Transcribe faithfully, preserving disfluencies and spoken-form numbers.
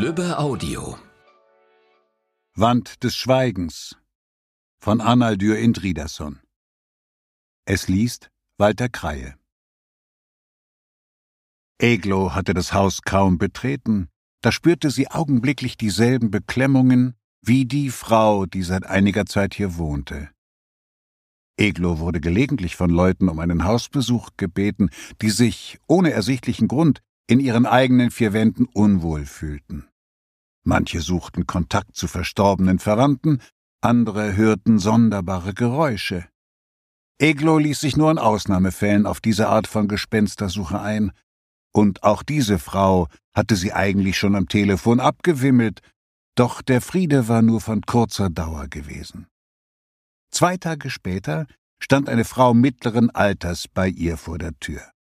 Lübbe Audio. Wand des Schweigens von Arnaldur Indridason. Es liest Walter Kreie. Eglo hatte das Haus kaum betreten, da spürte sie augenblicklich dieselben Beklemmungen wie die Frau, die seit einiger Zeit hier wohnte. Eglo wurde gelegentlich von Leuten um einen Hausbesuch gebeten, die sich, ohne ersichtlichen Grund, in ihren eigenen vier Wänden unwohl fühlten. Manche suchten Kontakt zu verstorbenen Verwandten, andere hörten sonderbare Geräusche. Eglo ließ sich nur in Ausnahmefällen auf diese Art von Gespenstersuche ein, und auch diese Frau hatte sie eigentlich schon am Telefon abgewimmelt, doch der Friede war nur von kurzer Dauer gewesen. Zwei Tage später stand eine Frau mittleren Alters bei ihr vor der Tür.